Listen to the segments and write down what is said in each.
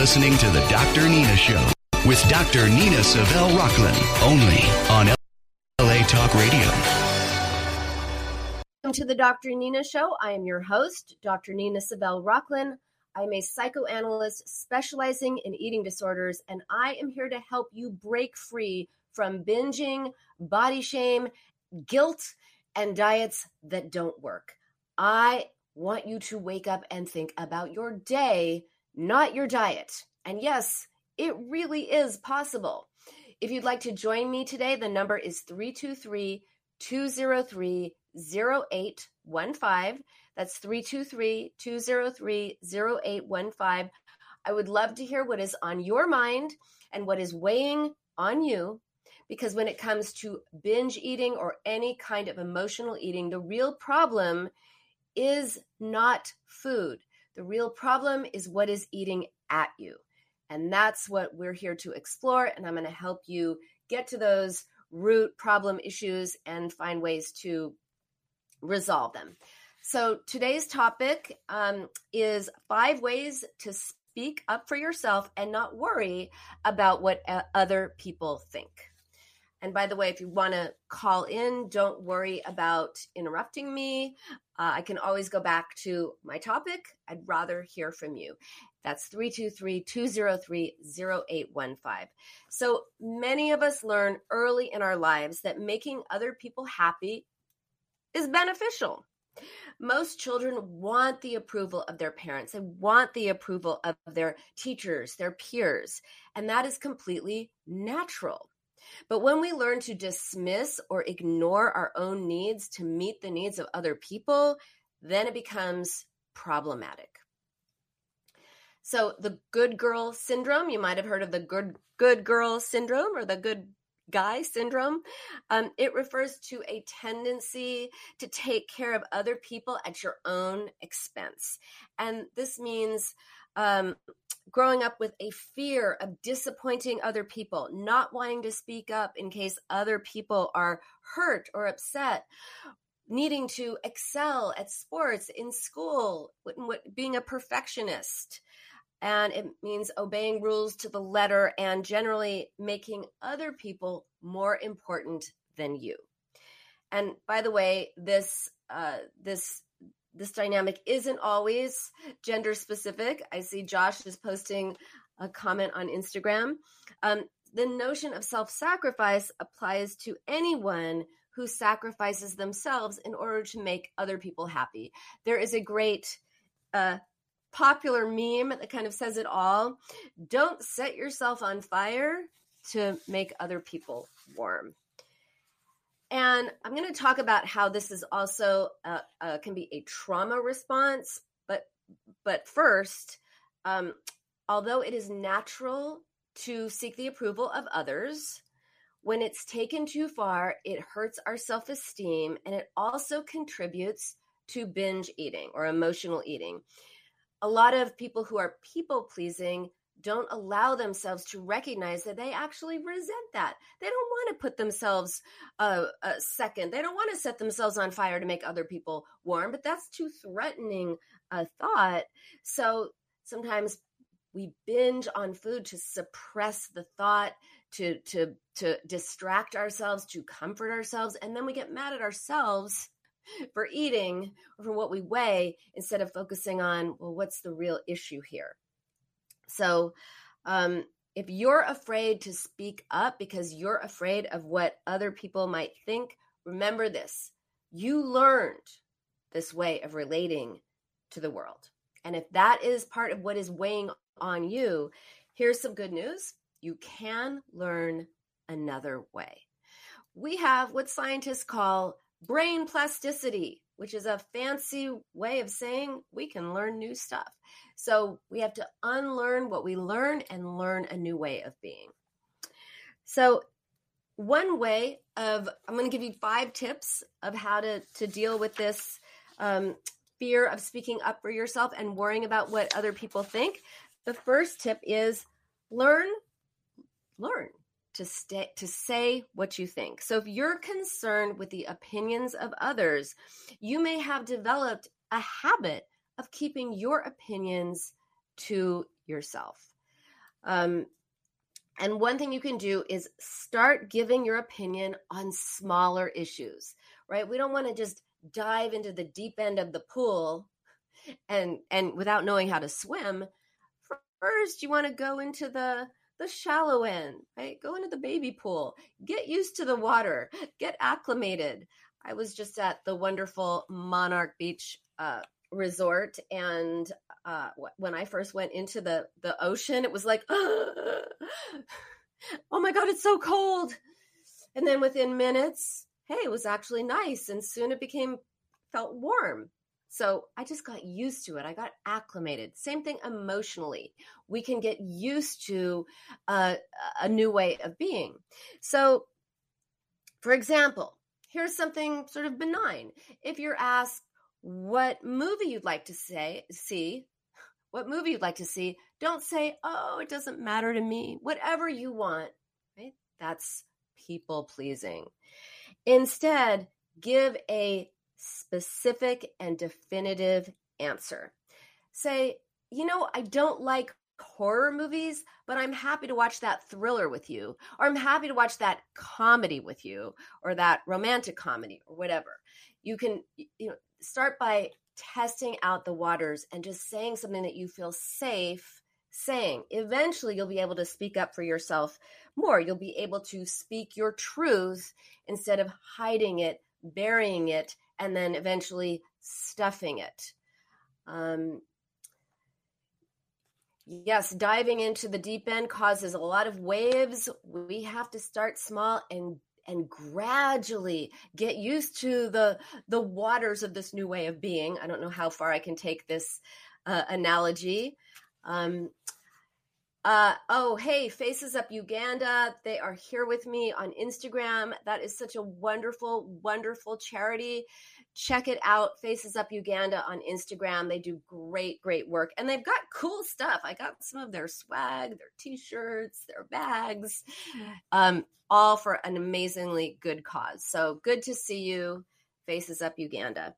listening to the Dr. Nina Show with Dr. Nina Savelle Rocklin, only on LA Talk Radio. Welcome to the Dr. Nina Show. I am your host, Dr. Nina Savelle Rocklin. I'm a psychoanalyst specializing in eating disorders, and I am here to help you break free from binging, body shame, guilt, and diets that don't work. I want you to wake up and think about your day, not your diet. And yes, it really is possible. If you'd like to join me today, the number is 323-203-0815. That's 323-203-0815. I would love to hear what is on your mind and what is weighing on you, because when it comes to binge eating or any kind of emotional eating, the real problem is not food. The real problem is what is eating at you. And that's what we're here to explore. And I'm going to help you get to those root problem issues and find ways to resolve them. So today's topic is 5 ways to speak up for yourself and not worry about what other people think. And by the way, if you want to call in, don't worry about interrupting me. I can always go back to my topic. I'd rather hear from you. That's 323-203-0815. So many of us learn early in our lives that making other people happy is beneficial. Most children want the approval of their parents. They want the approval of their teachers, their peers, and that is completely natural. But when we learn to dismiss or ignore our own needs to meet the needs of other people, then it becomes problematic. So the good girl syndrome, you might have heard of the good girl syndrome or the good guy syndrome. It refers to a tendency to take care of other people at your own expense. And this means growing up with a fear of disappointing other people, not wanting to speak up in case other people are hurt or upset, needing to excel at sports, in school, being a perfectionist. And it means obeying rules to the letter and generally making other people more important than you. And by the way, this dynamic isn't always gender specific. I see Josh is posting a comment on Instagram. The notion of self-sacrifice applies to anyone who sacrifices themselves in order to make other people happy. There is a great popular meme that kind of says it all. Don't set yourself on fire to make other people warm. And I'm going to talk about how this is also can be a trauma response. But first, although it is natural to seek the approval of others, when it's taken too far, it hurts our self-esteem, and it also contributes to binge eating or emotional eating. A lot of people who are people-pleasing don't allow themselves to recognize that they actually resent that. They don't want to put themselves second. They don't want to set themselves on fire to make other people warm, but that's too threatening a thought. So sometimes we binge on food to suppress the thought, to distract ourselves, to comfort ourselves, and then we get mad at ourselves for eating or for what we weigh instead of focusing on, well, what's the real issue here? So if you're afraid to speak up because you're afraid of what other people might think, remember this. You learned this way of relating to the world. And if that is part of what is weighing on you, here's some good news. You can learn another way. We have what scientists call brain plasticity, which is a fancy way of saying we can learn new stuff. So we have to unlearn what we learned and learn a new way of being. So one way I'm going to give you 5 tips of how to deal with this fear of speaking up for yourself and worrying about what other people think. The first tip is learn to say what you think. So if you're concerned with the opinions of others, you may have developed a habit of keeping your opinions to yourself. And one thing you can do is start giving your opinion on smaller issues, right? We don't want to just dive into the deep end of the pool and without knowing how to swim. First, you want to go into the shallow end, right? Go into the baby pool, get used to the water, get acclimated. I was just at the wonderful Monarch Beach resort, and when I first went into the ocean, it was like, oh my God, it's so cold. And then within minutes, hey, it was actually nice. And soon it felt warm. So I just got used to it. I got acclimated. Same thing emotionally. We can get used to a new way of being. So, for example, here's something sort of benign. If you're asked what movie you'd like to see, don't say, oh, it doesn't matter to me. Whatever you want, right? That's people pleasing. Instead, give a specific and definitive answer. Say, I don't like horror movies, but I'm happy to watch that thriller with you, or I'm happy to watch that comedy with you, or that romantic comedy, or whatever. You can start by testing out the waters and just saying something that you feel safe saying. Eventually, you'll be able to speak up for yourself more. You'll be able to speak your truth instead of hiding it, burying it, and then eventually stuffing it. Yes, diving into the deep end causes a lot of waves. We have to start small and gradually get used to the waters of this new way of being. I don't know how far I can take this analogy. Hey, Faces Up Uganda. They are here with me on Instagram. That is such a wonderful, wonderful charity. Check it out, Faces Up Uganda on Instagram. They do great, great work. And they've got cool stuff. I got some of their swag, their t-shirts, their bags, all for an amazingly good cause. So good to see you, Faces Up Uganda.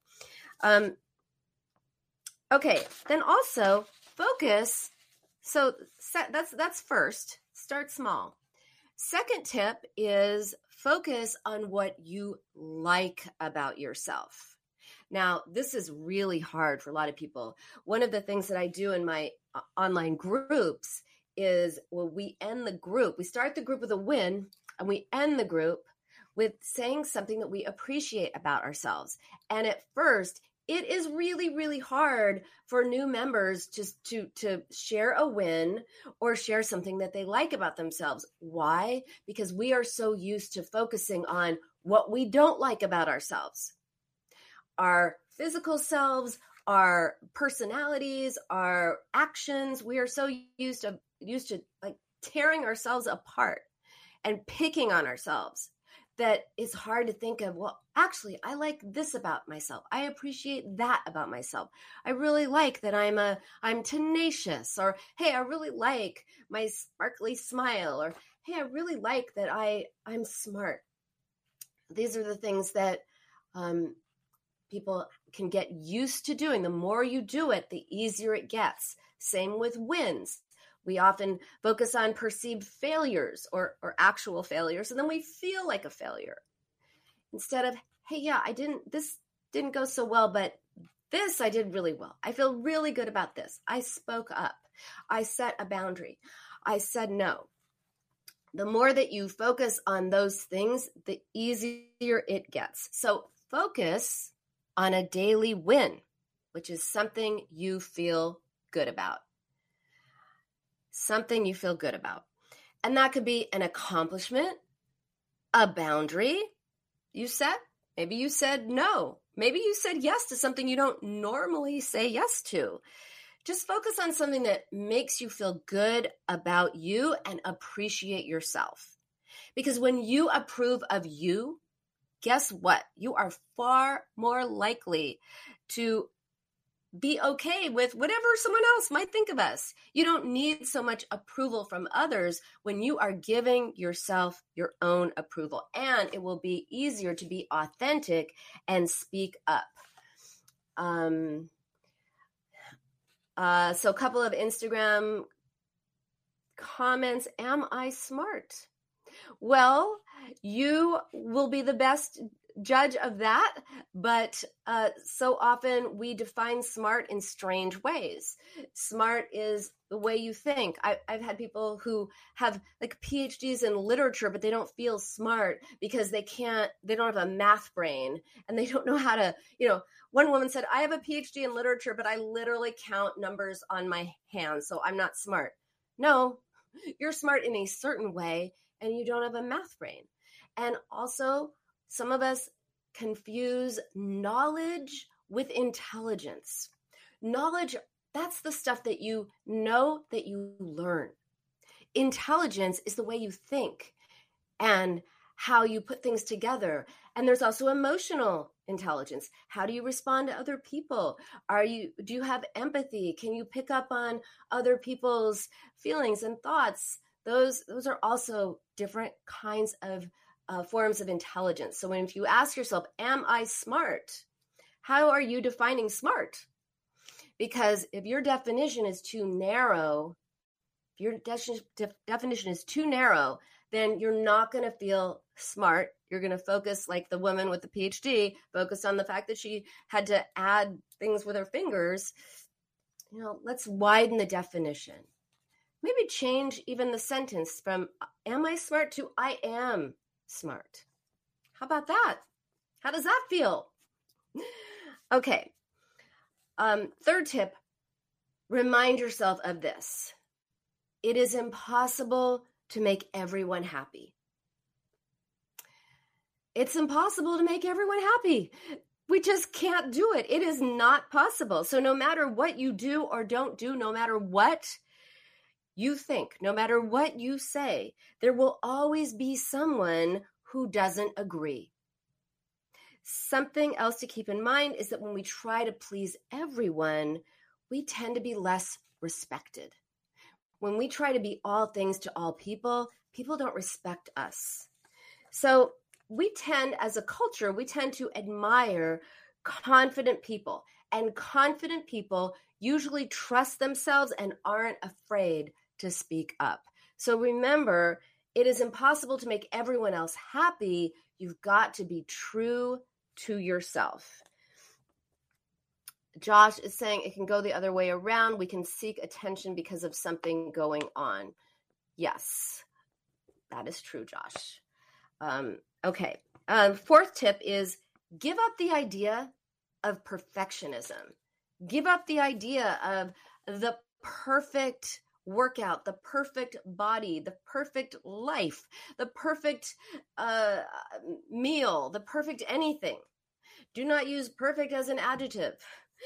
Okay, then also focus. So that's first, start small. Second tip is focus on what you like about yourself. Now, this is really hard for a lot of people. One of the things that I do in my online groups is we start the group with a win, and we end the group with saying something that we appreciate about ourselves. And at first, it is really, really hard for new members just to share a win or share something that they like about themselves. Why? Because we are so used to focusing on what we don't like about ourselves. Our physical selves, our personalities, our actions. We are so used to like tearing ourselves apart and picking on ourselves that it's hard to think of, well, actually, I like this about myself. I appreciate that about myself. I really like that I'm tenacious, or, hey, I really like my sparkly smile, or, hey, I really like that I'm smart. These are the things that people can get used to doing. The more you do it, the easier it gets. Same with wins. We often focus on perceived failures or actual failures, and then we feel like a failure. Instead of, hey, yeah, this didn't go so well, but this I did really well. I feel really good about this. I spoke up. I set a boundary. I said no. The more that you focus on those things, the easier it gets. So focus on a daily win, which is something you feel good about. Something you feel good about. And that could be an accomplishment, a boundary you set. Maybe you said no. Maybe you said yes to something you don't normally say yes to. Just focus on something that makes you feel good about you and appreciate yourself. Because when you approve of you, guess what? You are far more likely to be okay with whatever someone else might think of us. You don't need so much approval from others when you are giving yourself your own approval, and it will be easier to be authentic and speak up. So a couple of Instagram comments, am I smart? Well, you will be the best judge of that, but so often we define smart in strange ways. Smart is the way you think. I've had people who have like PhDs in literature, but they don't feel smart because they don't have a math brain and they don't know how to, one woman said, I have a PhD in literature, but I literally count numbers on my hands, so I'm not smart. No, you're smart in a certain way and you don't have a math brain. And also, some of us confuse knowledge with intelligence. Knowledge, that's the stuff that you know, that you learn. Intelligence is the way you think and how you put things together. And there's also emotional intelligence. How do you respond to other people? Do you have empathy? Can you pick up on other people's feelings and thoughts? Those are also different kinds of forms of intelligence. So if you ask yourself, am I smart? How are you defining smart? Because if your definition is too narrow, then you're not going to feel smart. You're going to focus, like the woman with the PhD, focus on the fact that she had to add things with her fingers. Let's widen the definition. Maybe change even the sentence from am I smart to I am smart. How about that? How does that feel? Okay. Third tip, remind yourself of this. It is impossible to make everyone happy. It's impossible to make everyone happy. We just can't do it. It is not possible. So no matter what you do or don't do, no matter what you think, no matter what you say, there will always be someone who doesn't agree. Something else to keep in mind is that when we try to please everyone, we tend to be less respected. When we try to be all things to all people, people don't respect us. So we tend, as a culture, to admire confident people. And confident people usually trust themselves and aren't afraid to speak up. So remember, it is impossible to make everyone else happy. You've got to be true to yourself. Josh is saying it can go the other way around. We can seek attention because of something going on. Yes, that is true, Josh. Okay. Fourth tip is give up the idea of perfectionism. Give up the idea of the perfect workout, the perfect body, the perfect life, the perfect meal, the perfect anything. Do not use perfect as an adjective.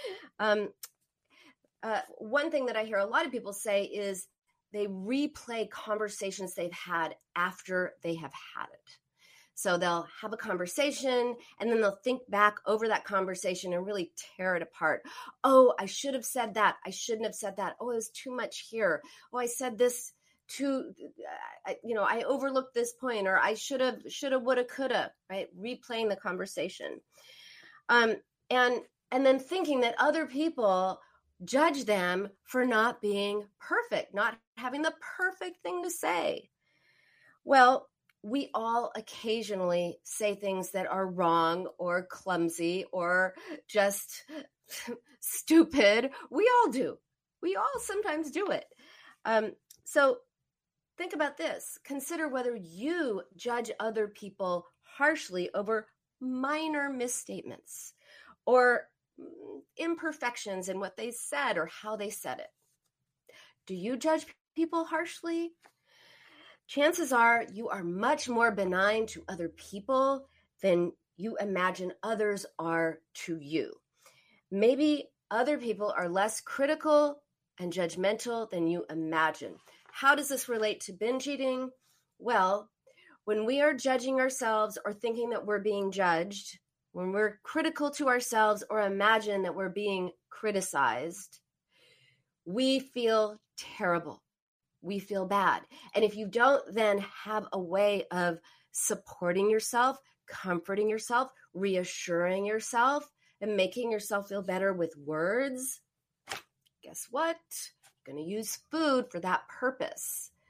One thing that I hear a lot of people say is they replay conversations they've had after they have had it. So they'll have a conversation and then they'll think back over that conversation and really tear it apart. Oh, I should have said that. I shouldn't have said that. Oh, it was too much here. Oh, I said this too, I overlooked this point, or I should have, woulda, coulda, right? Replaying the conversation. And then thinking that other people judge them for not being perfect, not having the perfect thing to say. Well, we all occasionally say things that are wrong or clumsy or just stupid. We all do. We all sometimes do it. So think about this. Consider whether you judge other people harshly over minor misstatements or imperfections in what they said or how they said it. Do you judge people harshly? Chances are you are much more benign to other people than you imagine others are to you. Maybe other people are less critical and judgmental than you imagine. How does this relate to binge eating? Well, when we are judging ourselves or thinking that we're being judged, when we're critical to ourselves or imagine that we're being criticized, we feel terrible. We feel bad. And if you don't then have a way of supporting yourself, comforting yourself, reassuring yourself, and making yourself feel better with words, guess what? You're going to use food for that purpose.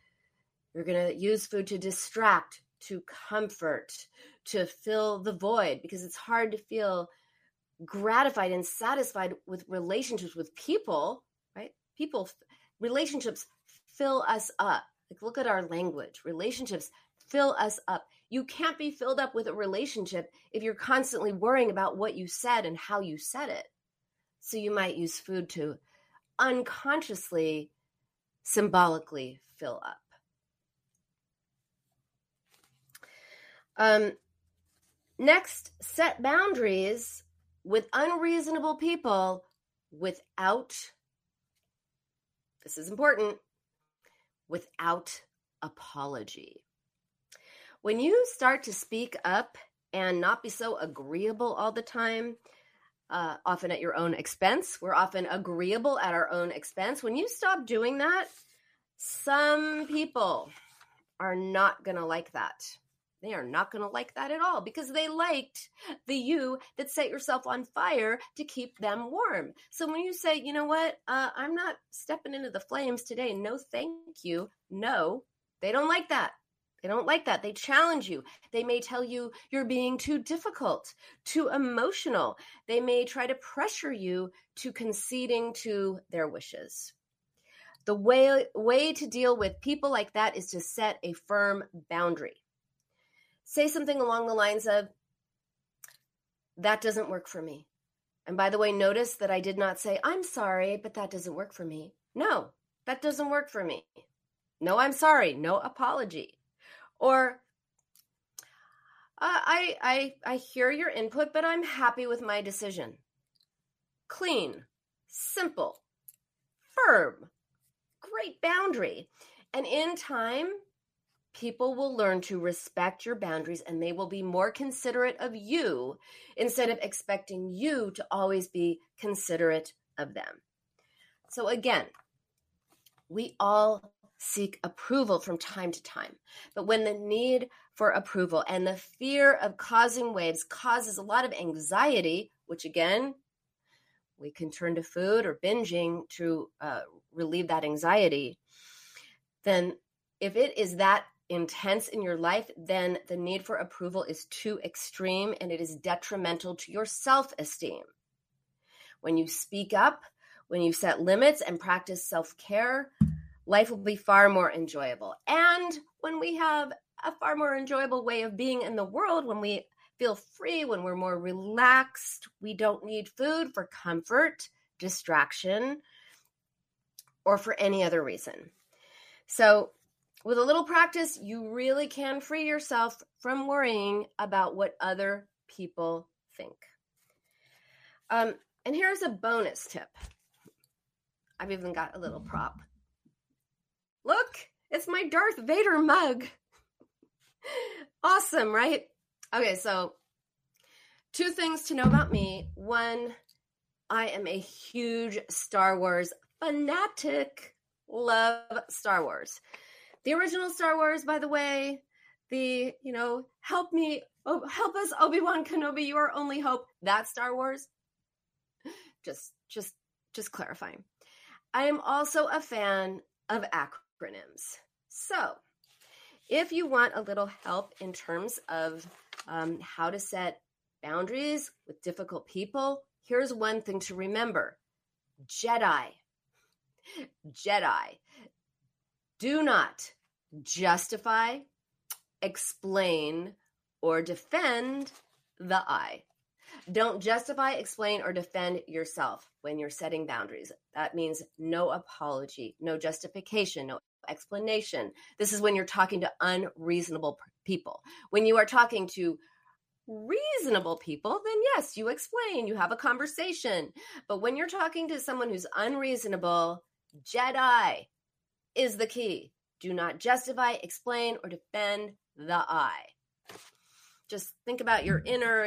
You're going to use food to distract, to comfort, to fill the void, because it's hard to feel gratified and satisfied with relationships with people, right? Relationships fill us up. Like, look at our language. Relationships fill us up. You can't be filled up with a relationship if you're constantly worrying about what you said and how you said it. So you might use food to unconsciously, symbolically fill up. Next, set boundaries with unreasonable people without, this is important, without apology. When you start to speak up and not be so agreeable all the time, often at your own expense, we're often agreeable at our own expense. When you stop doing that, some people are not going to like that. They are not going to like that at all, because they liked the you that set yourself on fire to keep them warm. So when you say, you know what, I'm not stepping into the flames today, no thank you, no, they don't like that. They don't like that. They challenge you. They may tell you you're being too difficult, too emotional. They may try to pressure you to conceding to their wishes. The way to deal with people like that is to set a firm boundary. Say something along the lines of, that doesn't work for me. And by the way, notice that I did not say, I'm sorry, but that doesn't work for me. No, that doesn't work for me. No, I'm sorry. No apology. Or, I hear your input, but I'm happy with my decision. Clean, simple, firm, great boundary. And in time, people will learn to respect your boundaries, and they will be more considerate of you instead of expecting you to always be considerate of them. So again, we all seek approval from time to time. But when the need for approval and the fear of causing waves causes a lot of anxiety, which again, we can turn to food or binging to relieve that anxiety, then if it is that intense in your life, then the need for approval is too extreme and it is detrimental to your self-esteem. When you speak up, when you set limits and practice self-care, life will be far more enjoyable. And when we have a far more enjoyable way of being in the world, when we feel free, when we're more relaxed, we don't need food for comfort, distraction, or for any other reason. So with a little practice, you really can free yourself from worrying about what other people think. And here's a bonus tip. I've even got a little prop. Look, it's my Darth Vader mug. Awesome, right? Okay, so 2 things to know about me. 1, I am a huge Star Wars fanatic. Love Star Wars. The original Star Wars, by the way, the, help us, Obi-Wan Kenobi, you are only hope. That Star Wars. Just clarifying. I am also a fan of acronyms. So if you want a little help in terms of how to set boundaries with difficult people, here's one thing to remember. Jedi. Do not justify, explain, or defend the I. Don't justify, explain, or defend yourself when you're setting boundaries. That means no apology, no justification, no explanation. This is when you're talking to unreasonable people. When you are talking to reasonable people, then yes, you explain, you have a conversation. But when you're talking to someone who's unreasonable, Jedi is the key. Do not justify, explain, or defend the I. Just think about your inner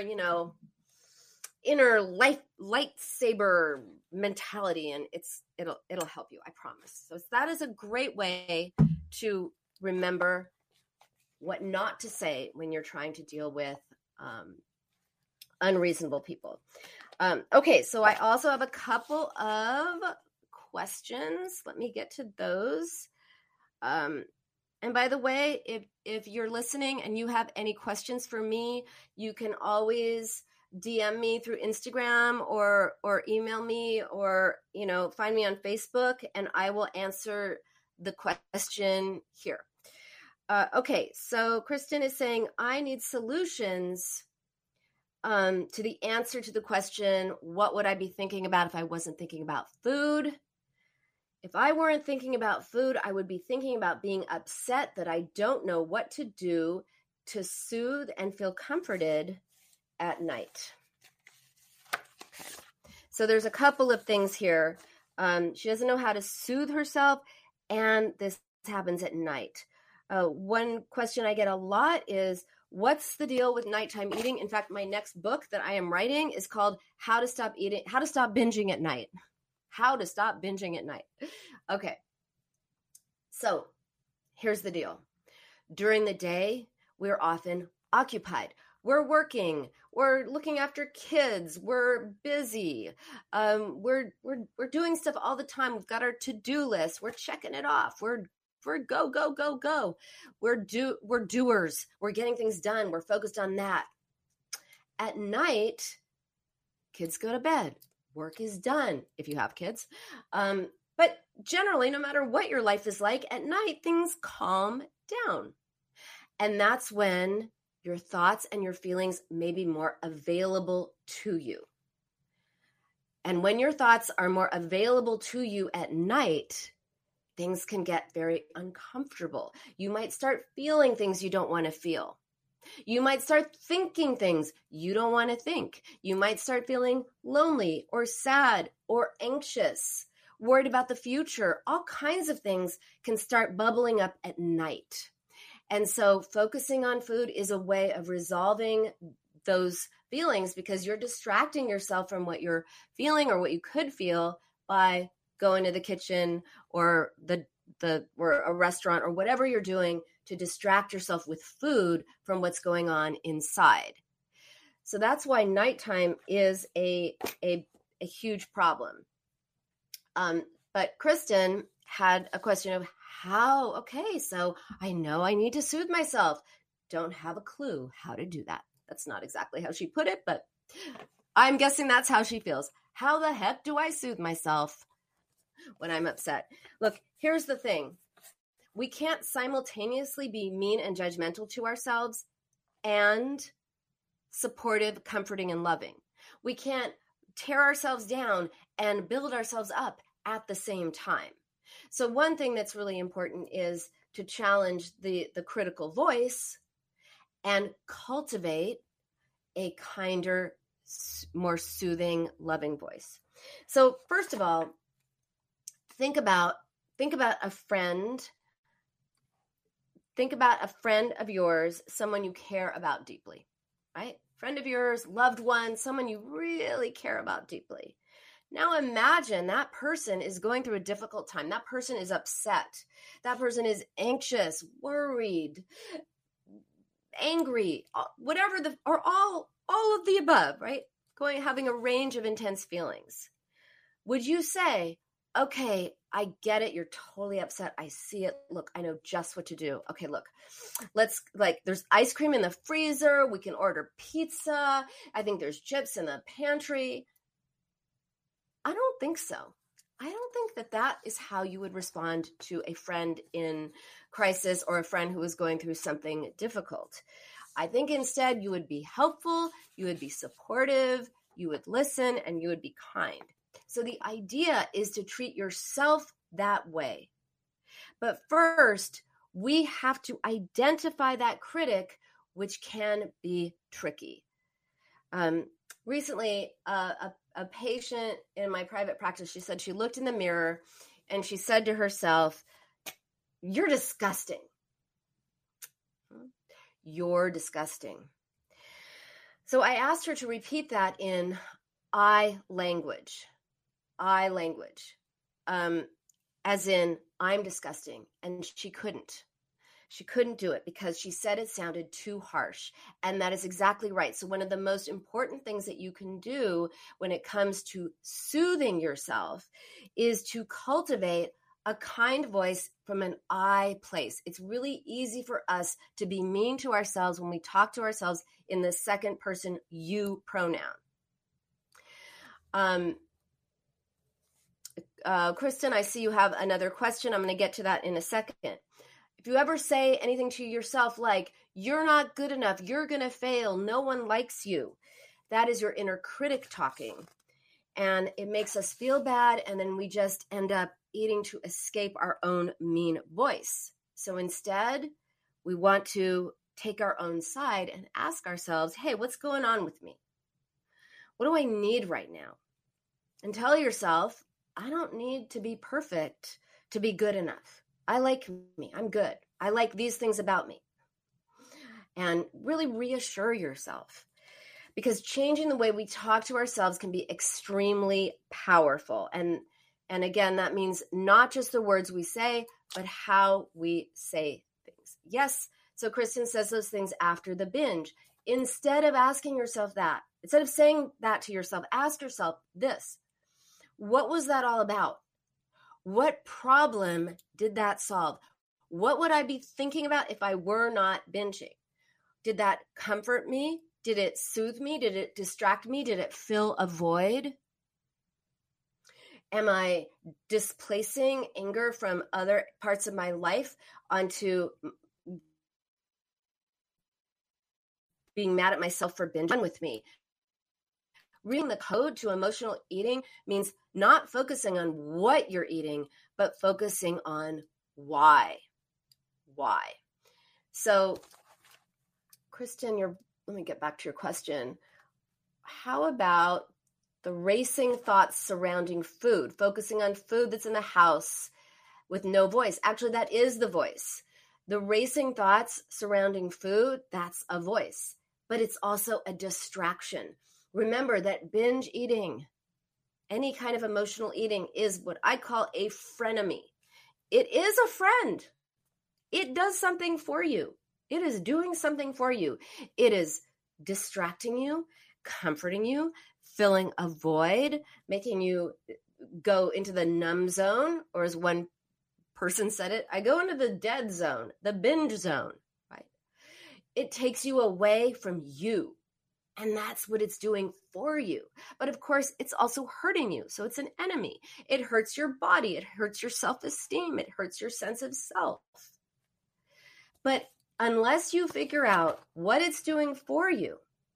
lightsaber mentality, and it'll help you, I promise. So that is a great way to remember what not to say when you're trying to deal with unreasonable people. Okay, so I also have a couple of questions. Let me get to those. And by the way, if you're listening and you have any questions for me, you can always DM me through Instagram or email me, or, find me on Facebook, and I will answer the question here. Okay, so Kristen is saying, I need solutions to the answer to the question, what would I be thinking about if I wasn't thinking about food? If I weren't thinking about food, I would be thinking about being upset that I don't know what to do to soothe and feel comforted at night. Okay. So there's a couple of things here. She doesn't know how to soothe herself, and this happens at night. One question I get a lot is, what's the deal with nighttime eating? In fact, my next book that I am writing is called How to Stop Binging at Night. How to stop binging at night. Okay. So here's the deal. During the day, we're often occupied. We're working. We're looking after kids. We're busy. We're doing stuff all the time. We've got our to-do list. We're checking it off. We're go, go, go, go. We're doers. We're getting things done. We're focused on that. At night, kids go to bed. Work is done if you have kids. But generally, no matter what your life is like, at night, things calm down. And that's when your thoughts and your feelings may be more available to you. And when your thoughts are more available to you at night, things can get very uncomfortable. You might start feeling things you don't want to feel. You might start thinking things you don't want to think. You might start feeling lonely or sad or anxious, worried about the future. All kinds of things can start bubbling up at night. And so focusing on food is a way of resolving those feelings, because you're distracting yourself from what you're feeling or what you could feel by going to the kitchen or or a restaurant or whatever you're doing to distract yourself with food from what's going on inside. So that's why nighttime is a huge problem. But Kristen had a question of how, okay, so I know I need to soothe myself. Don't have a clue how to do that. That's not exactly how she put it, but I'm guessing that's how she feels. How the heck do I soothe myself when I'm upset? Look, here's the thing. We can't simultaneously be mean and judgmental to ourselves and supportive, comforting, and loving. We can't tear ourselves down and build ourselves up at the same time. So one thing that's really important is to challenge the critical voice and cultivate a kinder, more soothing, loving voice. So first of all, think about a friend. Think about a friend of yours, someone you care about deeply, right? Friend of yours, loved one, someone you really care about deeply. Now imagine that person is going through a difficult time. That person is upset. That person is anxious, worried, angry, whatever or all of the above, right? Having a range of intense feelings. Would you say, okay, I get it. You're totally upset. I see it. Look, I know just what to do. Okay, look, there's ice cream in the freezer. We can order pizza. I think there's chips in the pantry. I don't think so. I don't think that is how you would respond to a friend in crisis or a friend who is going through something difficult. I think instead you would be helpful, you would be supportive, you would listen, and you would be kind. So the idea is to treat yourself that way. But first, we have to identify that critic, which can be tricky. Recently, a patient in my private practice, she said she looked in the mirror and she said to herself, "You're disgusting. You're disgusting." So I asked her to repeat that in I language, as in I'm disgusting. And she couldn't. She couldn't do it because she said it sounded too harsh. And that is exactly right. So one of the most important things that you can do when it comes to soothing yourself is to cultivate a kind voice from an I place. It's really easy for us to be mean to ourselves when we talk to ourselves in the second person you pronoun. Kristen, I see you have another question. I'm going to get to that in a second. If you ever say anything to yourself like, you're not good enough, you're going to fail, no one likes you, that is your inner critic talking. And it makes us feel bad, and then we just end up eating to escape our own mean voice. So instead, we want to take our own side and ask ourselves, hey, what's going on with me? What do I need right now? And tell yourself, I don't need to be perfect to be good enough. I like me. I'm good. I like these things about me. And really reassure yourself. Because changing the way we talk to ourselves can be extremely powerful. And again, that means not just the words we say, but how we say things. Yes, so Kristen says those things after the binge. Instead of asking yourself that, instead of saying that to yourself, ask yourself this. What was that all about? What problem did that solve? What would I be thinking about if I were not binging? Did that comfort me? Did it soothe me? Did it distract me? Did it fill a void? Am I displacing anger from other parts of my life onto being mad at myself for binging with me? Reading the code to emotional eating means not focusing on what you're eating, but focusing on why. Why? So, Kristen, let me get back to your question. How about the racing thoughts surrounding food, focusing on food that's in the house with no voice? Actually, that is the voice. The racing thoughts surrounding food, that's a voice, but it's also a distraction. Remember that binge eating, any kind of emotional eating, is what I call a frenemy. It is a friend. It does something for you. It is doing something for you. It is distracting you, comforting you, filling a void, making you go into the numb zone, or as one person said it, I go into the dead zone, the binge zone, right? It takes you away from you. And that's what it's doing for you. But of course, it's also hurting you. So it's an enemy. It hurts your body. It hurts your self-esteem. It hurts your sense of self. But unless you figure out what it's doing for you,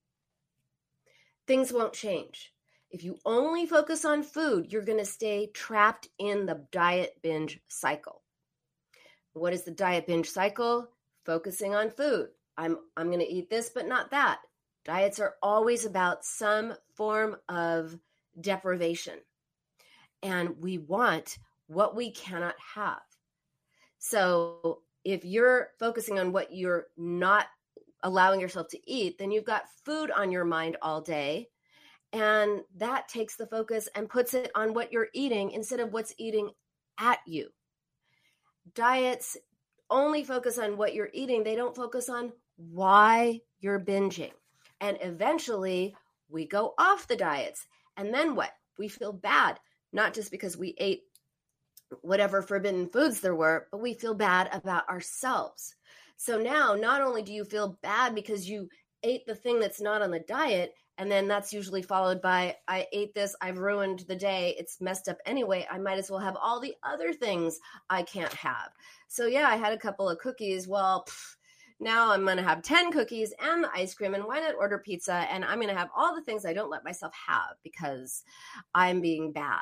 things won't change. If you only focus on food, you're going to stay trapped in the diet binge cycle. What is the diet binge cycle? Focusing on food. I'm going to eat this, but not that. Diets are always about some form of deprivation. And we want what we cannot have. So if you're focusing on what you're not allowing yourself to eat, then you've got food on your mind all day. And that takes the focus and puts it on what you're eating instead of what's eating at you. Diets only focus on what you're eating. They don't focus on why you're binging. And eventually we go off the diets. And then what? We feel bad, not just because we ate whatever forbidden foods there were, but we feel bad about ourselves. So now not only do you feel bad because you ate the thing that's not on the diet, and then that's usually followed by, I ate this, I've ruined the day, it's messed up anyway, I might as well have all the other things I can't have. So yeah, I had a couple of cookies. Well, now I'm going to have 10 cookies and the ice cream, and why not order pizza? And I'm going to have all the things I don't let myself have because I'm being bad.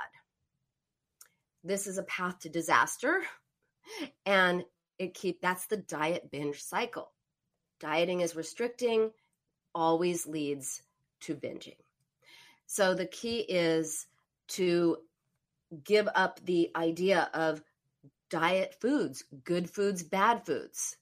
This is a path to disaster, and that's the diet binge cycle. Dieting is restricting, always leads to binging. So the key is to give up the idea of diet foods, good foods, bad foods.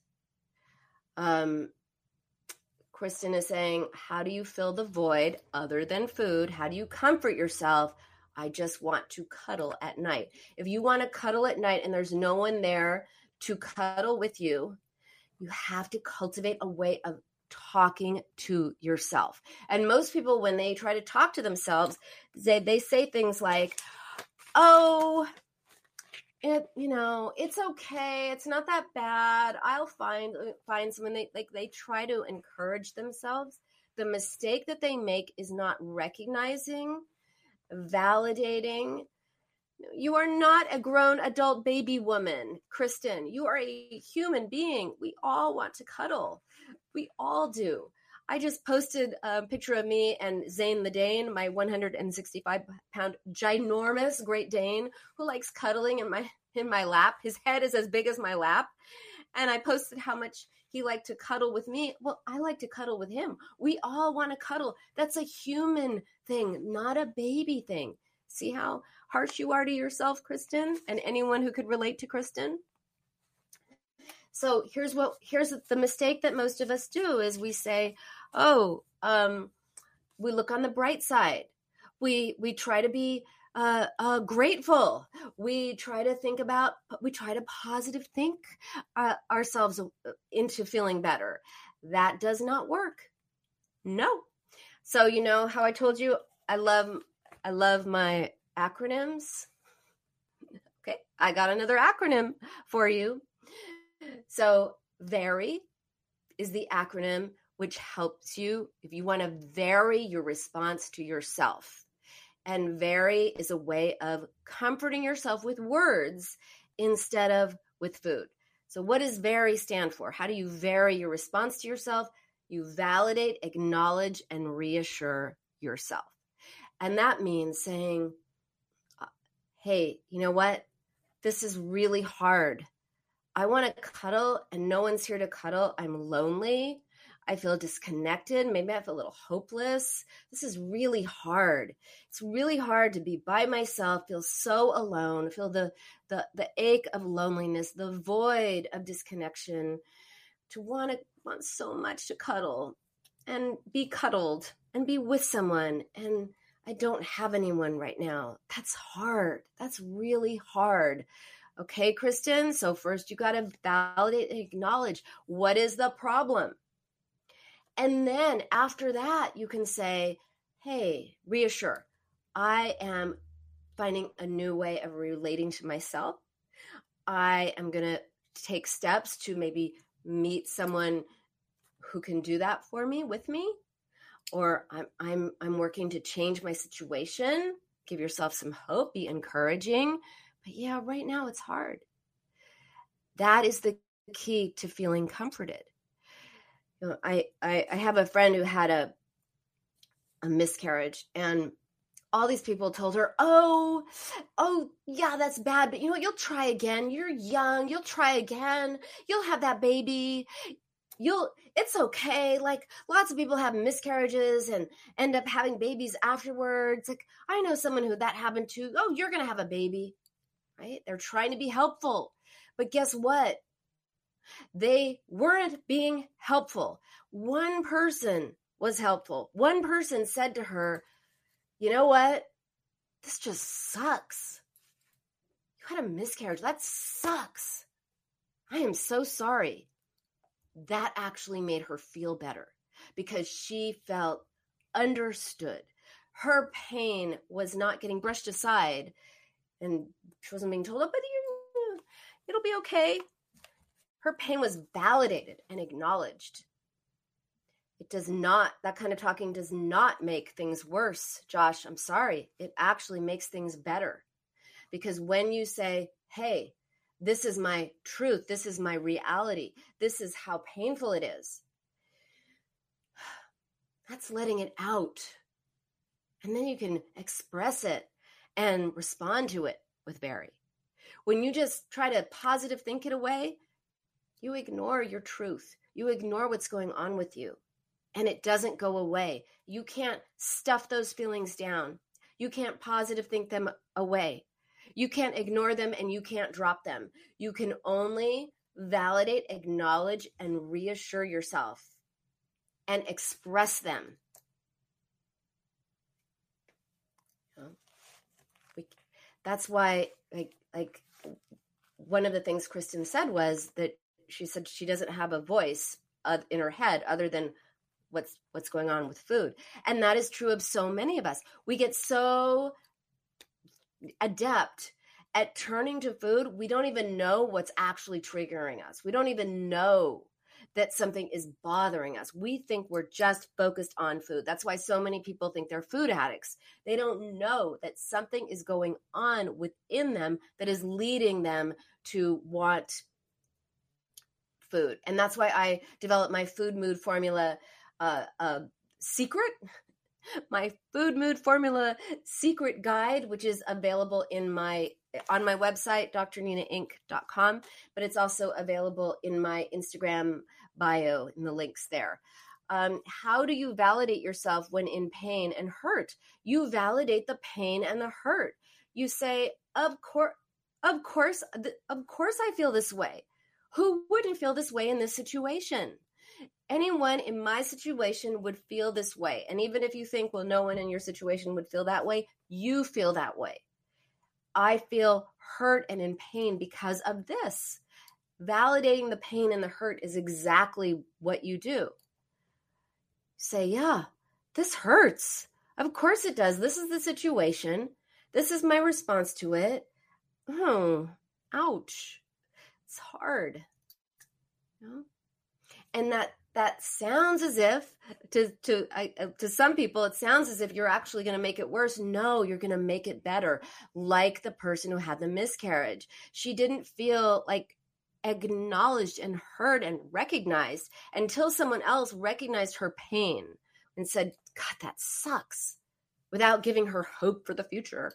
Kristen is saying, how do you fill the void other than food? How do you comfort yourself? I just want to cuddle at night. If you want to cuddle at night and there's no one there to cuddle with you, you have to cultivate a way of talking to yourself. And most people, when they try to talk to themselves, they say things like, oh, it's okay. It's not that bad. I'll find someone. They try to encourage themselves. The mistake that they make is not recognizing, validating. You are not a grown adult baby woman, Kristen. You are a human being. We all want to cuddle. We all do. I just posted a picture of me and Zane the Dane, my 165-pound ginormous Great Dane who likes cuddling in my lap. His head is as big as my lap. And I posted how much he liked to cuddle with me. Well, I like to cuddle with him. We all want to cuddle. That's a human thing, not a baby thing. See how harsh you are to yourself, Kristen, and anyone who could relate to Kristen? So here's the mistake that most of us do is we say, we look on the bright side. We try to be grateful. We try to positive think ourselves into feeling better. That does not work. No. So you know how I told you I love my acronyms. Okay, I got another acronym for you. So VARY is the acronym which helps you if you want to vary your response to yourself. And vary is a way of comforting yourself with words instead of with food. So what does vary stand for? How do you vary your response to yourself? You validate, acknowledge, and reassure yourself. And that means saying, hey, you know what? This is really hard. I want to cuddle and no one's here to cuddle. I'm lonely. I feel disconnected. Maybe I feel a little hopeless. This is really hard. It's really hard to be by myself, feel so alone, feel the ache of loneliness, the void of disconnection, to want so much to cuddle and be cuddled and be with someone. And I don't have anyone right now. That's hard. That's really hard. Okay, Kristen. So first you got to validate and acknowledge what is the problem. And then after that, you can say, hey, reassure. I am finding a new way of relating to myself. I am going to take steps to maybe meet someone who can do that for me, with me. Or I'm working to change my situation. Give yourself some hope, be encouraging. But yeah, right now it's hard. That is the key to feeling comforted. You know, I have a friend who had a miscarriage, and all these people told her, oh, yeah, that's bad. But you know what? You'll try again. You're young. You'll try again. You'll have that baby. It's okay. Like lots of people have miscarriages and end up having babies afterwards. Like I know someone who that happened to. Oh, you're going to have a baby, right? They're trying to be helpful. But guess what? They weren't being helpful. One person was helpful. One person said to her, you know what? This just sucks. You had a miscarriage. That sucks. I am so sorry. That actually made her feel better because she felt understood. Her pain was not getting brushed aside and she wasn't being told, oh, but it'll be okay. Her pain was validated and acknowledged. It does not, that kind of talking does not make things worse, Josh. I'm sorry. It actually makes things better. Because when you say, hey, this is my truth, this is my reality, this is how painful it is, that's letting it out. And then you can express it and respond to it with Barry. When you just try to positive think it away, you ignore your truth. You ignore what's going on with you. And it doesn't go away. You can't stuff those feelings down. You can't positive think them away. You can't ignore them and you can't drop them. You can only validate, acknowledge, and reassure yourself and express them. That's why, like one of the things Kristen said was that she said she doesn't have a voice in her head other than what's going on with food. And that is true of so many of us. We get so adept at turning to food, we don't even know what's actually triggering us. We don't even know that something is bothering us. We think we're just focused on food. That's why so many people think they're food addicts. They don't know that something is going on within them that is leading them to want food. And that's why I developed my food mood formula secret. My food mood formula secret guide, which is available on my website, drninainc.com, but it's also available in my Instagram bio in the links there. How do you validate yourself when in pain and hurt? You validate the pain and the hurt. You say, of course I feel this way. Who wouldn't feel this way in this situation? Anyone in my situation would feel this way. And even if you think, well, no one in your situation would feel that way, you feel that way. I feel hurt and in pain because of this. Validating the pain and the hurt is exactly what you do. Say, yeah, this hurts. Of course it does. This is the situation. This is my response to it. Oh, ouch. It's hard. You know? And that sounds as if, to some people, it sounds as if you're actually going to make it worse. No, you're going to make it better. Like the person who had the miscarriage. She didn't feel like acknowledged and heard and recognized until someone else recognized her pain and said, God, that sucks, without giving her hope for the future.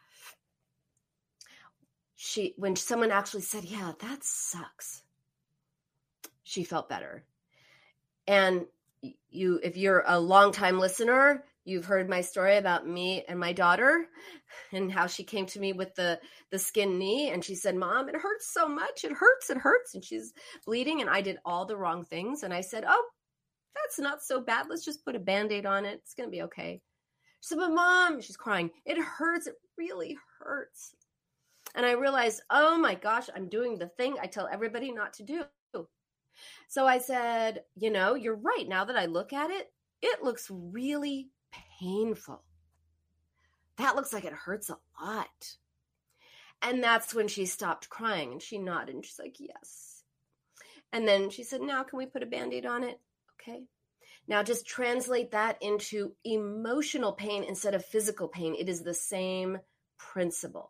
When someone actually said, yeah, that sucks, she felt better. And if you're a longtime listener, you've heard my story about me and my daughter and how she came to me with the skinned knee. And she said, Mom, it hurts so much. It hurts. And she's bleeding. And I did all the wrong things. And I said, oh, that's not so bad. Let's just put a Band-Aid on it. It's going to be okay. She said, but Mom, she's crying. It hurts. It really hurts. And I realized, oh my gosh, I'm doing the thing I tell everybody not to do. So I said, you're right. Now that I look at it, it looks really painful. That looks like it hurts a lot. And that's when she stopped crying and she nodded and she's like, yes. And then she said, now can we put a Band-Aid on it? Okay. Now just translate that into emotional pain instead of physical pain. It is the same principle.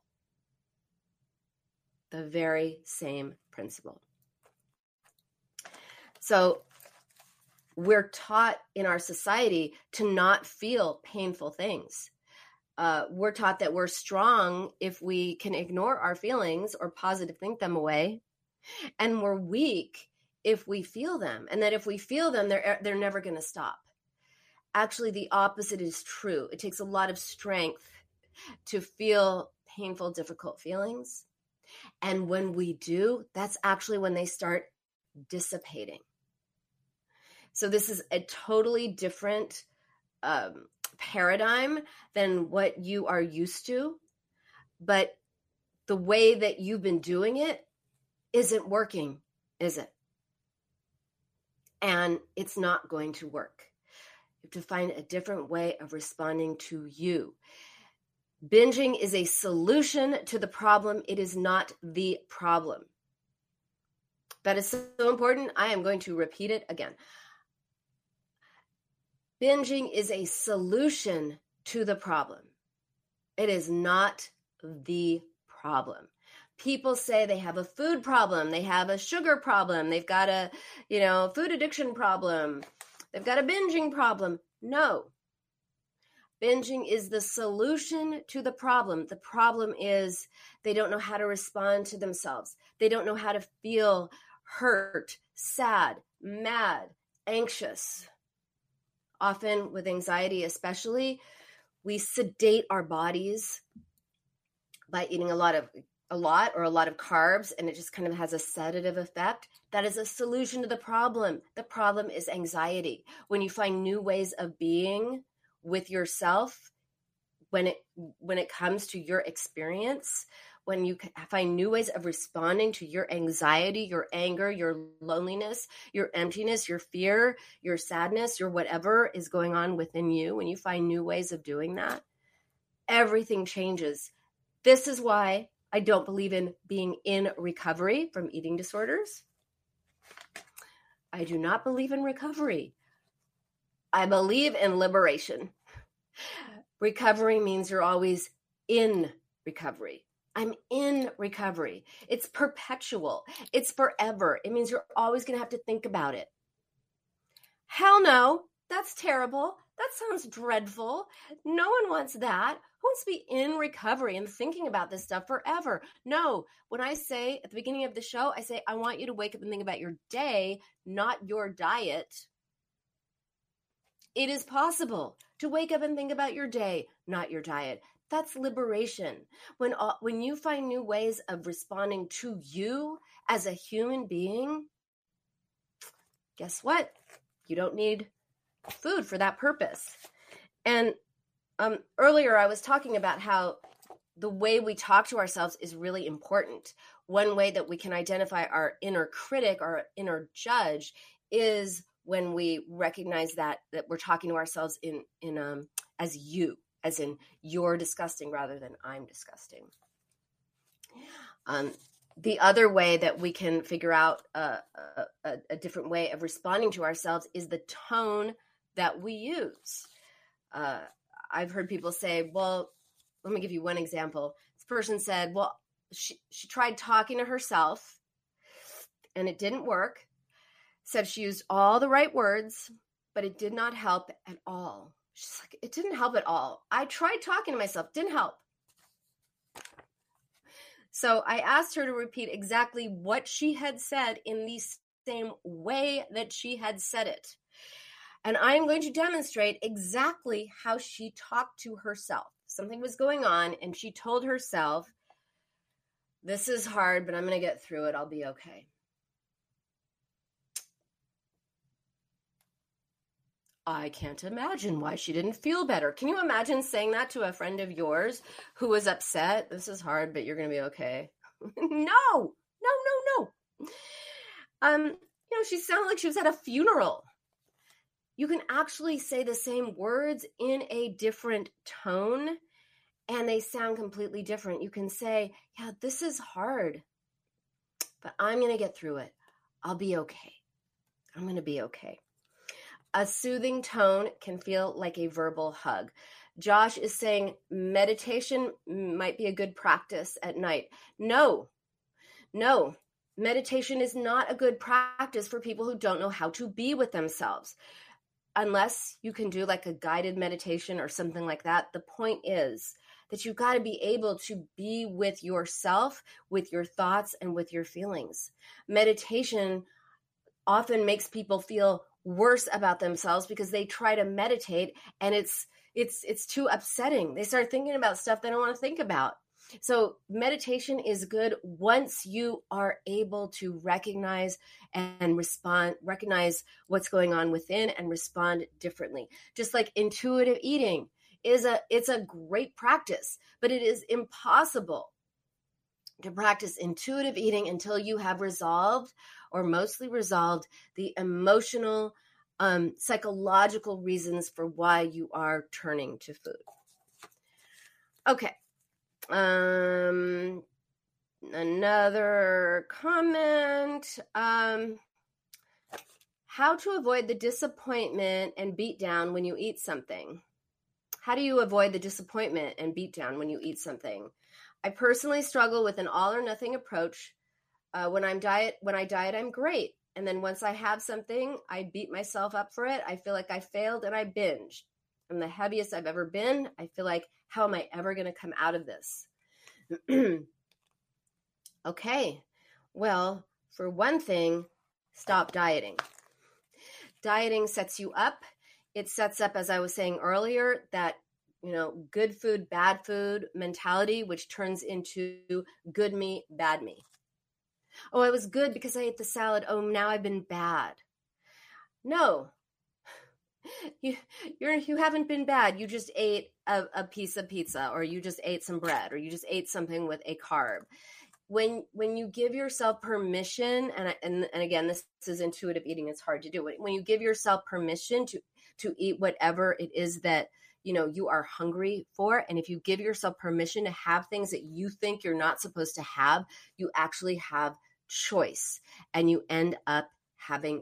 The very same principle. So we're taught in our society to not feel painful things. We're taught that we're strong if we can ignore our feelings or positive think them away. And we're weak if we feel them. And that if we feel them, they're never going to stop. Actually, the opposite is true. It takes a lot of strength to feel painful, difficult feelings. And when we do, that's actually when they start dissipating. So this is a totally different paradigm than what you are used to. But the way that you've been doing it isn't working, is it? And it's not going to work. You have to find a different way of responding to you. Binging is a solution to the problem. It is not the problem. That is so important. I am going to repeat it again. Binging is a solution to the problem. It is not the problem. People say they have a food problem. They have a sugar problem. They've got a, food addiction problem. They've got a binging problem. No. Binging is the solution to the problem. The problem is they don't know how to respond to themselves. They don't know how to feel hurt, sad, mad, anxious. Often with anxiety especially, we sedate our bodies by eating a lot or a lot of carbs, and it just kind of has a sedative effect. That is a solution to the problem. The problem is anxiety. When you find new ways of being with yourself, when it comes to your experience, when you find new ways of responding to your anxiety, your anger, your loneliness, your emptiness, your fear, your sadness, your whatever is going on within you, when you find new ways of doing that, everything changes. This is why I don't believe in being in recovery from eating disorders. I do not believe in recovery. I believe in liberation. Recovery means you're always in recovery. I'm in recovery. It's perpetual. It's forever. It means you're always going to have to think about it. Hell no, that's terrible. That sounds dreadful. No one wants that. Who wants to be in recovery and thinking about this stuff forever? No, when I say at the beginning of the show, I say, I want you to wake up and think about your day, not your diet. It is possible to wake up and think about your day, not your diet. That's liberation. When you find new ways of responding to you as a human being, guess what? You don't need food for that purpose. And earlier I was talking about how the way we talk to ourselves is really important. One way that we can identify our inner critic, our inner judge, is when we recognize that we're talking to ourselves in as you, as in you're disgusting rather than I'm disgusting. The other way that we can figure out a different way of responding to ourselves is the tone that we use. I've heard people say, well, let me give you one example. This person said, well, she tried talking to herself and it didn't work. Said she used all the right words, but it did not help at all. She's like, it didn't help at all. I tried talking to myself, didn't help. So I asked her to repeat exactly what she had said in the same way that she had said it. And I'm going to demonstrate exactly how she talked to herself. Something was going on and she told herself, this is hard, but I'm going to get through it. I'll be okay. I can't imagine why she didn't feel better. Can you imagine saying that to a friend of yours who was upset? This is hard, but you're going to be okay. No. She sounded like she was at a funeral. You can actually say the same words in a different tone, and they sound completely different. You can say, yeah, this is hard, but I'm going to get through it. I'll be okay. I'm going to be okay. A soothing tone can feel like a verbal hug. Josh is saying meditation might be a good practice at night. No, meditation is not a good practice for people who don't know how to be with themselves. Unless you can do like a guided meditation or something like that. The point is that you've got to be able to be with yourself, with your thoughts, and with your feelings. Meditation often makes people feel worse about themselves because they try to meditate and it's too upsetting. They start thinking about stuff they don't want to think about. So meditation is good once you are able to recognize and respond, recognize what's going on within and respond differently. Just like intuitive eating it's a great practice, but it is impossible to practice intuitive eating until you have resolved or mostly resolved the emotional, psychological reasons for why you are turning to food. Okay. Another comment. How to avoid the disappointment and beatdown when you eat something. How do you avoid the disappointment and beatdown when you eat something? I personally struggle with an all or nothing approach. When I diet, I'm great. And then once I have something, I beat myself up for it. I feel like I failed and I binged. I'm the heaviest I've ever been. I feel like, how am I ever going to come out of this? Okay. Well, for one thing, stop dieting. Dieting sets you up. It sets up, as I was saying earlier, that, good food, bad food mentality, which turns into good me, bad me. Oh, I was good because I ate the salad. Oh, now I've been bad. No, you haven't been bad. You just ate a piece of pizza, or you just ate some bread, or you just ate something with a carb. When you give yourself permission, and again, this is intuitive eating. It's hard to do. When you give yourself permission to eat whatever it is that you are hungry for. And if you give yourself permission to have things that you think you're not supposed to have, you actually have choice, and you end up having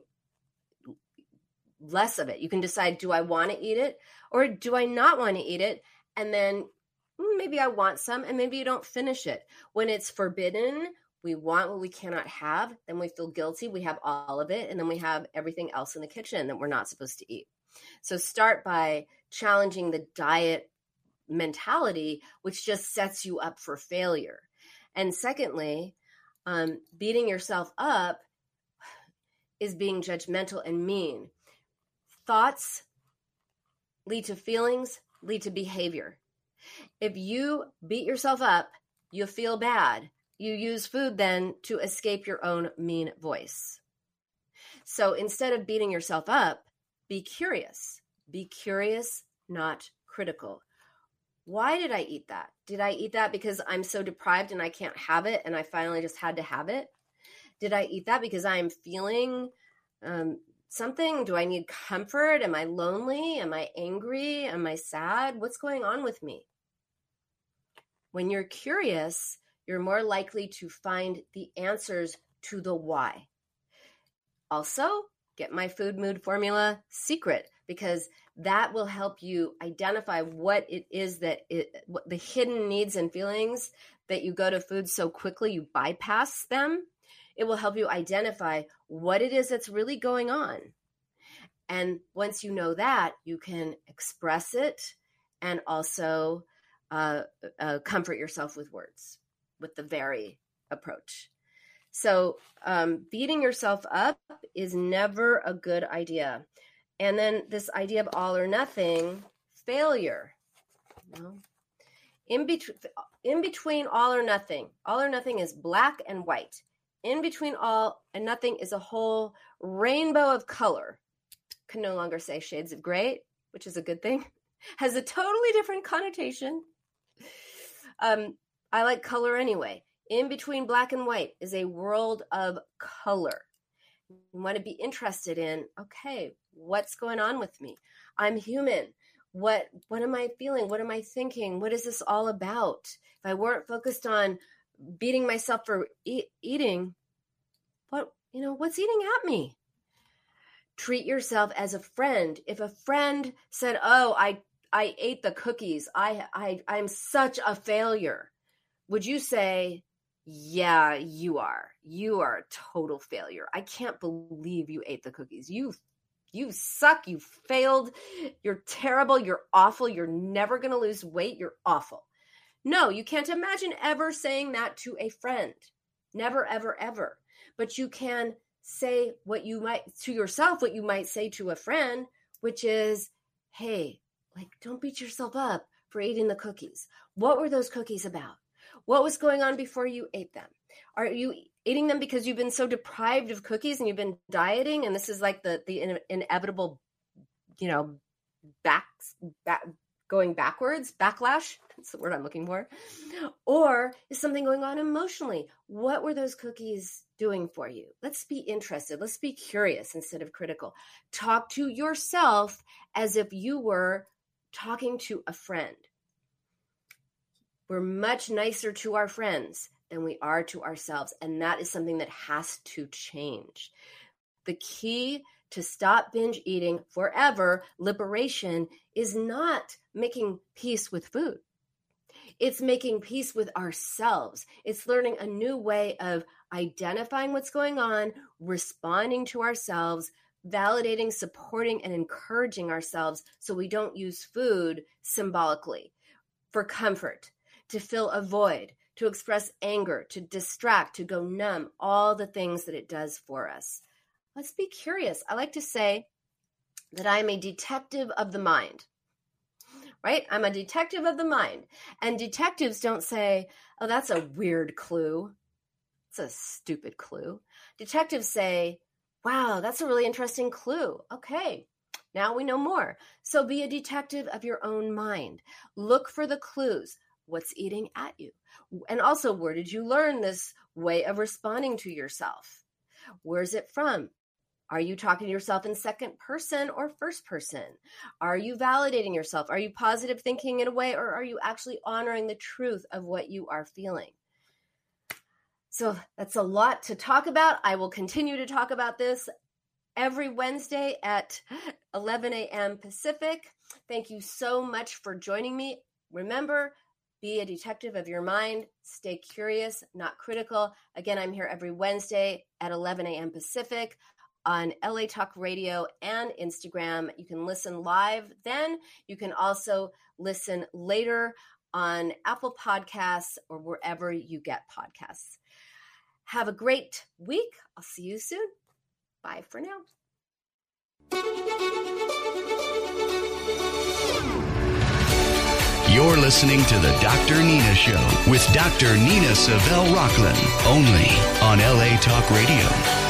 less of it. You can decide, do I want to eat it or do I not want to eat it? And then maybe I want some, and maybe you don't finish it. When it's forbidden, we want what we cannot have, then we feel guilty. We have all of it, and then we have everything else in the kitchen that we're not supposed to eat. So start by challenging the diet mentality, which just sets you up for failure. And secondly, beating yourself up is being judgmental and mean. Thoughts lead to feelings, lead to behavior. If you beat yourself up, you feel bad. You use food then to escape your own mean voice. So instead of beating yourself up, be curious. Be curious, not critical. Why did I eat that? Did I eat that because I'm so deprived and I can't have it and I finally just had to have it? Did I eat that because I'm feeling something? Do I need comfort? Am I lonely? Am I angry? Am I sad? What's going on with me? When you're curious, you're more likely to find the answers to the why. Also, get my food mood formula secret, because that will help you identify what it is what the hidden needs and feelings that you go to food so quickly you bypass them. It will help you identify what it is that's really going on. And once you know that, you can express it and also comfort yourself with words, with the very approach. So beating yourself up is never a good idea. And then this idea of all or nothing, failure. In between all or nothing is black and white. In between all and nothing is a whole rainbow of color. Can no longer say shades of gray, which is a good thing. Has a totally different connotation. I like color anyway. In between black and white is a world of color. You want to be interested in, okay, what's going on with me? I'm human. What am I feeling? What am I thinking? What is this all about? If I weren't focused on beating myself for eating, what's eating at me? Treat yourself as a friend. If a friend said, "Oh, I ate the cookies. I'm such a failure," would you say, "Yeah, you are. You are a total failure. I can't believe you ate the cookies. You suck. You failed. You're terrible. You're awful. You're never going to lose weight. You're awful." No, you can't imagine ever saying that to a friend. Never, ever, ever. But you can say what you might say to a friend, which is, "Hey, don't beat yourself up for eating the cookies. What were those cookies about? What was going on before you ate them? Are you eating them because you've been so deprived of cookies and you've been dieting, and this is like the inevitable, going backwards, backlash? That's the word I'm looking for. Or is something going on emotionally? What were those cookies doing for you? Let's be interested. Let's be curious instead of critical. Talk to yourself as if you were talking to a friend. We're much nicer to our friends than we are to ourselves, and that is something that has to change. The key to stop binge eating forever, liberation, is not making peace with food. It's making peace with ourselves. It's learning a new way of identifying what's going on, responding to ourselves, validating, supporting, and encouraging ourselves so we don't use food symbolically for comfort, to fill a void, to express anger, to distract, to go numb, all the things that it does for us. Let's be curious. I like to say that I'm a detective of the mind, right? I'm a detective of the mind. And detectives don't say, "Oh, that's a weird clue. It's a stupid clue." Detectives say, "Wow, that's a really interesting clue. Okay, now we know more." So be a detective of your own mind. Look for the clues. What's eating at you? And also, where did you learn this way of responding to yourself? Where's it from? Are you talking to yourself in second person or first person? Are you validating yourself? Are you positive thinking in a way, or are you actually honoring the truth of what you are feeling? So that's a lot to talk about. I will continue to talk about this every Wednesday at 11 a.m. Pacific. Thank you so much for joining me. Remember, be a detective of your mind. Stay curious, not critical. Again, I'm here every Wednesday at 11 a.m. Pacific on LA Talk Radio and Instagram. You can listen live then. You can also listen later on Apple Podcasts or wherever you get podcasts. Have a great week. I'll see you soon. Bye for now. You're listening to the Dr. Nina Show with Dr. Nina Savelle Rocklin, only on LA Talk Radio.